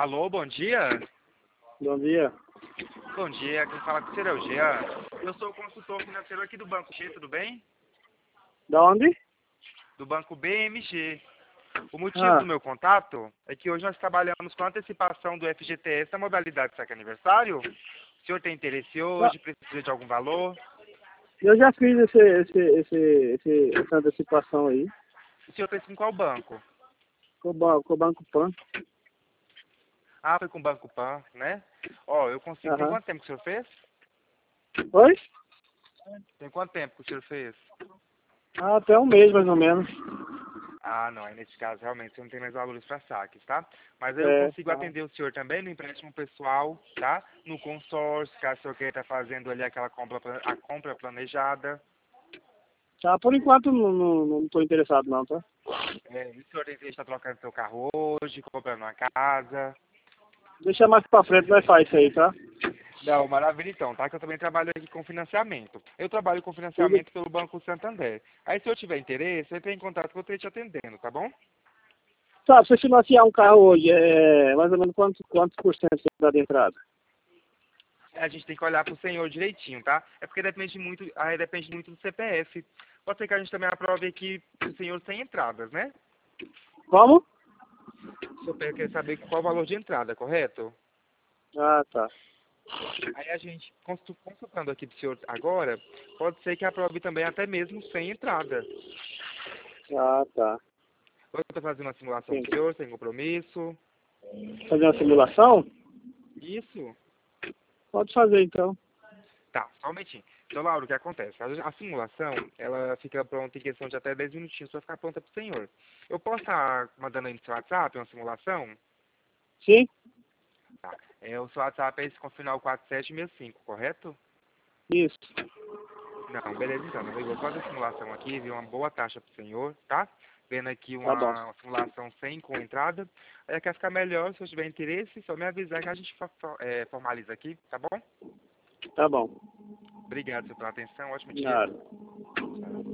Alô, bom dia. Bom dia. Bom dia, quem fala com o senhor é o Jean. Eu sou o consultor financeiro aqui do Banco G, tudo bem? Da onde? Do Banco BMG. O motivo Ah, do meu contato é que hoje nós trabalhamos com antecipação do FGTS na modalidade saque aniversário. O senhor tem interesse tá. hoje, precisa de algum valor? Eu já fiz essa antecipação aí O senhor fez com qual banco? com o Banco Pan. Ah, foi com o Banco Pan, né? Ó, eu consigo. Tem Aham. quanto tempo que o senhor fez? Oi? Tem quanto tempo que o senhor fez? Ah, até um mês mais ou menos. Ah, não, aí nesse caso realmente você não tem mais valores para saques, tá? Mas aí eu É, consigo tá. atender o senhor também no empréstimo pessoal, tá? No consórcio, caso o senhor queira estar fazendo ali aquela compra, a compra planejada. Tá, por enquanto não tô interessado não, tá? E o senhor tem que estar trocando seu carro hoje, comprando uma casa. Deixa mais pra frente, nós faz isso aí, tá? Não, maravilha então, tá? Que eu também trabalho aqui com financiamento. Eu trabalho com Tudo. financiamento pelo Banco Santander. Aí se eu tiver interesse, entre em contato que eu estou te atendendo, tá bom? Tá, se você financiar um carro hoje, mais ou menos quantos por cento você dá de entrada? A gente tem que olhar pro senhor direitinho, tá? É porque depende muito do CPF. Pode ser que a gente também aprove aqui o senhor sem entradas, né? Como? O senhor quer saber qual o valor de entrada, correto? Ah, tá. Aí a gente, consultando aqui do senhor agora, pode ser que aprove também até mesmo sem entrada. Ah, tá. Vou fazer uma simulação Sim. do senhor, sem compromisso. Fazer uma simulação? Isso. Pode fazer então. Tá, só um momentinho. Então, Lauro, o que acontece? A simulação, ela fica pronta em questão de até 10 minutinhos para ficar pronta para o senhor. Eu posso estar mandando aí no seu WhatsApp uma simulação? Sim? Tá. O seu WhatsApp é esse com final 4765, correto? Isso. Não, beleza então. Eu vou fazer a simulação aqui, vi uma boa taxa para o senhor, tá? Vendo aqui Tá bom. uma simulação sem com entrada. Aí quer ficar melhor, se eu tiver interesse, só me avisar que a gente formaliza aqui, tá bom? Tá bom. Obrigado pela atenção, ótimo dia. Nada.